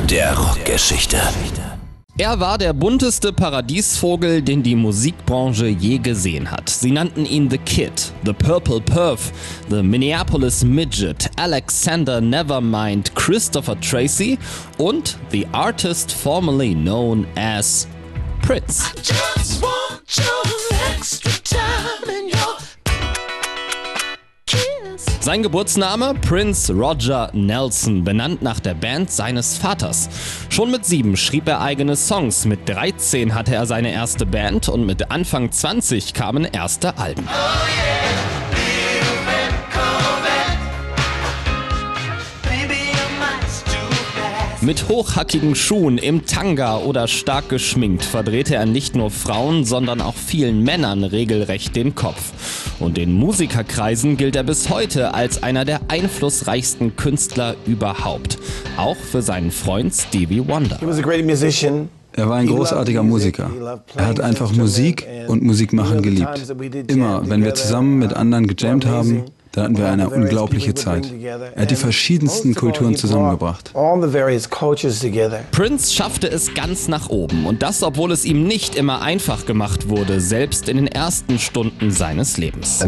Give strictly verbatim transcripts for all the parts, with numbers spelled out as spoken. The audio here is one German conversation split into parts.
der Rockgeschichte. Er war der bunteste Paradiesvogel, den die Musikbranche je gesehen hat. Sie nannten ihn The Kid, The Purple Perf, The Minneapolis Midget, Alexander Nevermind, Christopher Tracy und The Artist formerly known as Prince. Sein Geburtsname Prince Roger Nelson, benannt nach der Band seines Vaters. Schon mit sieben schrieb er eigene Songs, mit dreizehn hatte er seine erste Band und mit Anfang zwanzig kamen erste Alben. Oh yeah. Mit hochhackigen Schuhen, im Tanga oder stark geschminkt verdrehte er nicht nur Frauen, sondern auch vielen Männern regelrecht den Kopf. Und in Musikerkreisen gilt er bis heute als einer der einflussreichsten Künstler überhaupt. Auch für seinen Freund Stevie Wonder. Er war ein großartiger Musiker. Er hat einfach Musik und Musikmachen geliebt. Immer, wenn wir zusammen mit anderen gejammt haben, da hatten wir eine unglaubliche Zeit. Er hat die verschiedensten Kulturen zusammengebracht. Prince schaffte es ganz nach oben und das, obwohl es ihm nicht immer einfach gemacht wurde, selbst in den ersten Stunden seines Lebens.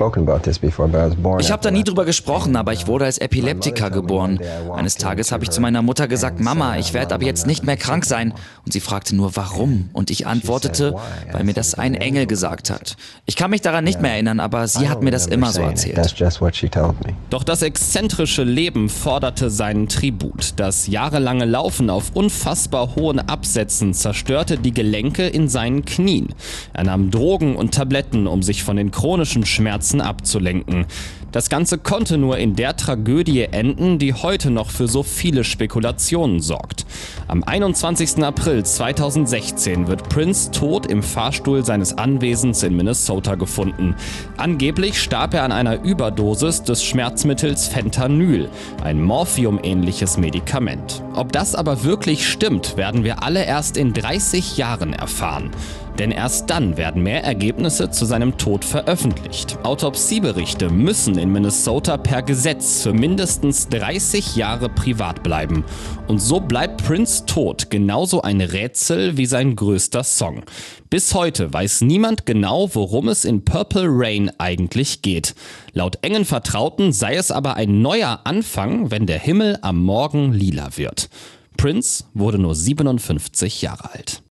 Ich habe da nie drüber gesprochen, aber ich wurde als Epileptiker geboren. Eines Tages habe ich zu meiner Mutter gesagt, Mama, ich werde ab jetzt nicht mehr krank sein. Und sie fragte nur, warum? Und ich antwortete, weil mir das ein Engel gesagt hat. Ich kann mich daran nicht mehr erinnern, aber sie hat mir das immer so erzählt. Doch das exzentrische Leben forderte seinen Tribut. Das jahrelange Laufen auf unfassbar hohen Absätzen zerstörte die Gelenke in seinen Knien. Er nahm Drogen und Tabletten, um sich von den chronischen Schmerzen abzulenken. Das Ganze konnte nur in der Tragödie enden, die heute noch für so viele Spekulationen sorgt. Am einundzwanzigsten April zweitausendsechzehn wird Prince tot im Fahrstuhl seines Anwesens in Minnesota gefunden. Angeblich starb er an einer Überdosis des Schmerzmittels Fentanyl, ein Morphium-ähnliches Medikament. Ob das aber wirklich stimmt, werden wir alle erst in dreißig Jahren erfahren. Denn erst dann werden mehr Ergebnisse zu seinem Tod veröffentlicht. Autopsieberichte müssen in Minnesota per Gesetz für mindestens dreißig Jahre privat bleiben. Und so bleibt Prince tot genauso ein Rätsel wie sein größter Song. Bis heute weiß niemand genau, worum es in Purple Rain eigentlich geht. Laut engen Vertrauten sei es aber ein neuer Anfang, wenn der Himmel am Morgen lila wird. Prince wurde nur siebenundfünfzig Jahre alt.